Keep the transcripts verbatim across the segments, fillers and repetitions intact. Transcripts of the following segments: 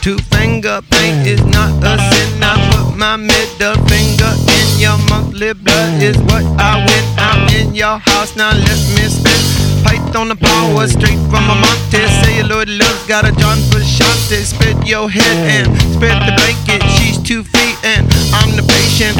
Two finger paint is not a sin. I put my middle finger in your monthly blood is what I win. I'm in your house, now let me spin. Python the power straight from a Monte. Celluloid love's got a John Frusciante. Spread your head and spread the blanket. She's two feet and I'm the patient.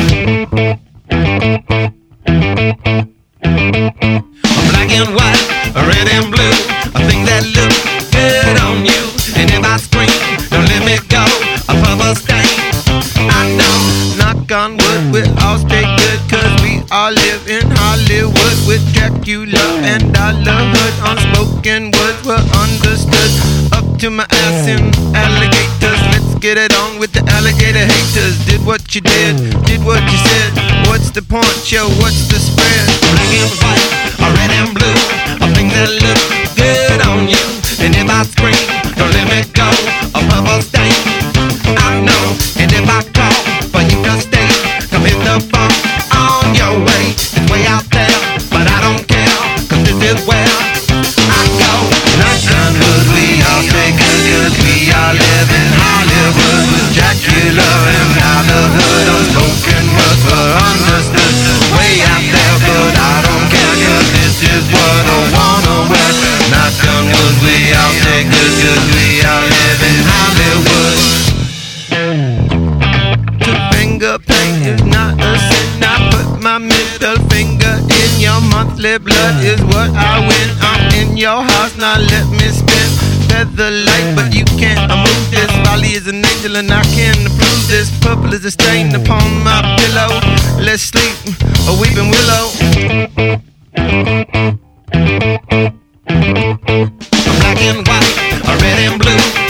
Black and white, red and blue, a thing that looks good on you. And if I scream, don't let me go, a purple stain. I know, knock on wood, we all stay good, cause we all live in Hollywood with Dracula and Dollarhood. Unspoken words were understood. Up to my ass in alligators. Let's get it on with the alligator haters. Did what you did, did what you said. What's the point, yo, what's the spread? Black and white, or red and blue, a thing that looks good on you. And if I scream, don't let me go, a purple stain. I know, and if I call for you to stay, come hit the phone on your way. It's way out there, but I don't care, cause this is where I go. Knock on wood, we all stay good, cause we all live in Hollywood with Dracula and Dollarhood. Unspoken words were understood. Way out there, but I don't care, cause this is what I wanna wear. Knock on wood, we all stay good, cause we all live in Hollywood. Two finger paint is not a sin. I put my middle finger in your monthly blood is what I win. I'm in your house, now let me spin. Feather light, but you can't move this. Folly is an angel and I can approve this. Purple is a stain upon my pillow. Let's sleep, a weeping willow. Black and white, a red and blue,